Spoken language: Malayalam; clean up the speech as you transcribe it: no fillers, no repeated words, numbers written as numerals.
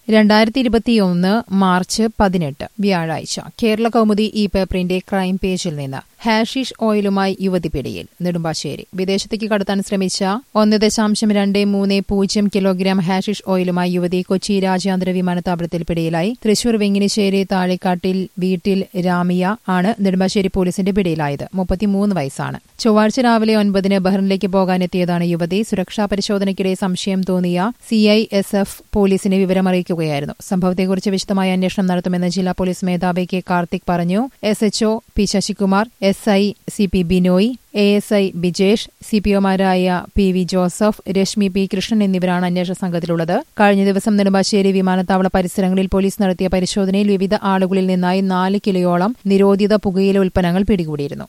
2021 മാർച്ച് 18 വ്യാഴാഴ്ച കേരള കൗമുദി ഈ പേപ്പറിന്റെ ക്രൈം പേജിൽ നിന്ന് ഹാഷിഷ് ഓയിലുമായി യുവതി പിടിയിൽ. നെടുമ്പാശ്ശേരി. വിദേശത്തേക്ക് കടത്താൻ ശ്രമിച്ച 1.230 കിലോഗ്രാം ഹാഷിഷ് ഓയിലുമായി യുവതി കൊച്ചി രാജ്യാന്തര വിമാനത്താവളത്തിൽ പിടിയിലായി. തൃശൂർ വെങ്ങിനിശ്ശേരി താഴെക്കാട്ടിൽ വീട്ടിൽ രാമിയ ആണ് നെടുമ്പാശ്ശേരി പോലീസിന്റെ പിടിയിലായത്. 33 വയസ്സാണ്. ചൊവ്വാഴ്ച രാവിലെ 9 ബഹ്റിനിലേക്ക് പോകാനെത്തിയതാണ് യുവതി. സുരക്ഷാ പരിശോധനയ്ക്കിടെ സംശയം തോന്നിയ CISF പോലീസിനെ വിവരമറിയിക്കുകയായിരുന്നു. സംഭവത്തെക്കുറിച്ച് വിശദമായ അന്വേഷണം നടത്തുമെന്ന് ജില്ലാ പോലീസ് മേധാവി കെ കാർത്തിക് പറഞ്ഞു. SHO P Sasikumar, SI CP Binoy, ASI Bijesh, CPOമാരായ PV Joseph, Reshmi P Krishnan എന്നിവരാണ് അന്വേഷണ സംഘത്തിലുള്ളത്. കഴിഞ്ഞ ദിവസം നെടുമ്പാശ്ശേരി വിമാനത്താവള പരിസരങ്ങളിൽ പോലീസ് നടത്തിയ പരിശോധനയിൽ വിവിധ ആളുകളിൽ നിന്നായി 4 കിലോയോളം നിരോധിത പുകയില ഉൽപ്പന്നങ്ങൾ പിടികൂടിയിരുന്നു.